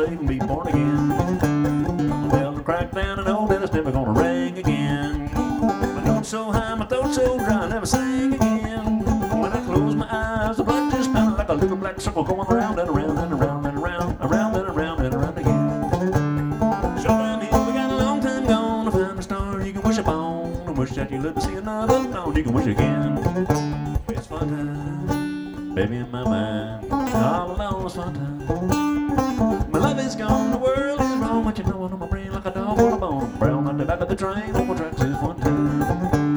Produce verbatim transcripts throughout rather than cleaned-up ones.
saved and be born again. Well, the crack down and old and it's never gonna ring again. My note's so high, my throat's so dry, I never sing again. When I close my eyes, the blood just pounding like a little black circle going around and around and around and around, around and around and around again. Showtime here, we got a long time gone to find a star you can wish upon and wish that you lived to see another dawn. You can wish again. It's fun time, baby, in my mind. All alone it's fun time. My love is gone, the world is wrong, but you know it on my brain like a dog on a bone. Brown on the back of the train, on my tracks is fun time.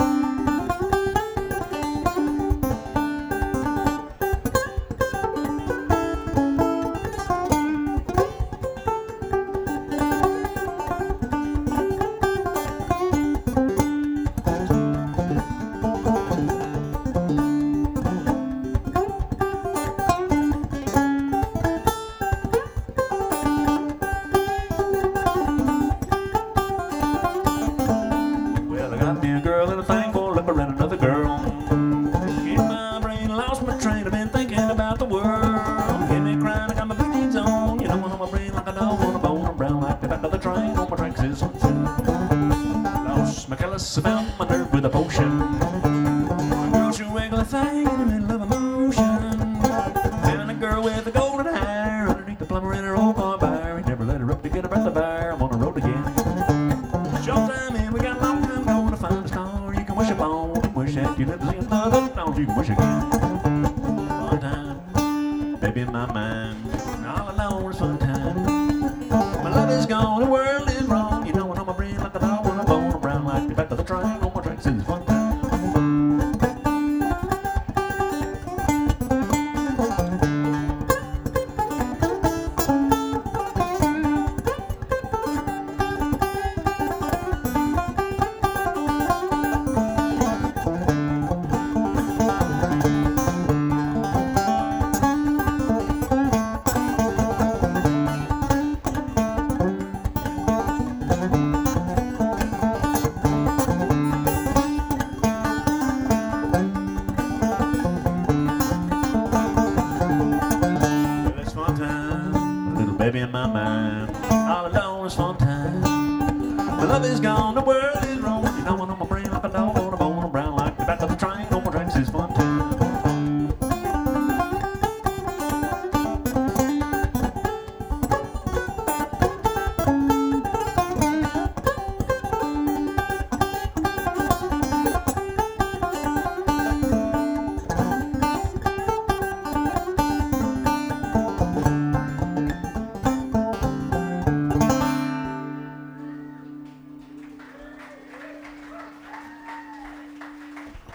Girl and a thing for looking around another girl. In my brain, lost my train. I've been thinking about the world. Hear me crying, I got my blue jeans on. You know, on my brain like a dog on a bone. I'm brown like the back of the train. On my tracks is lost my callous about my nerve with a potion. Girl, she wiggle a thing in the middle of a motion. Found a girl with a golden hair underneath the plumber in her old car bar. He never let her up to get her breath of fire. I'm on the road again. Showtime and we got a long time going to find a star you can wish upon. Wish that you lived to see another dawn. You can wish again. Fun time, baby, in my mind. All alone is fun time. My love is gone, the world is wrong. You know it on my brain like a dog on a bone. Around like the back of the train on my tracks is fun time. Baby, in my mind, all alone is fun time. My love is gone, the world is wrong. You know, I'm on my brain like a dog.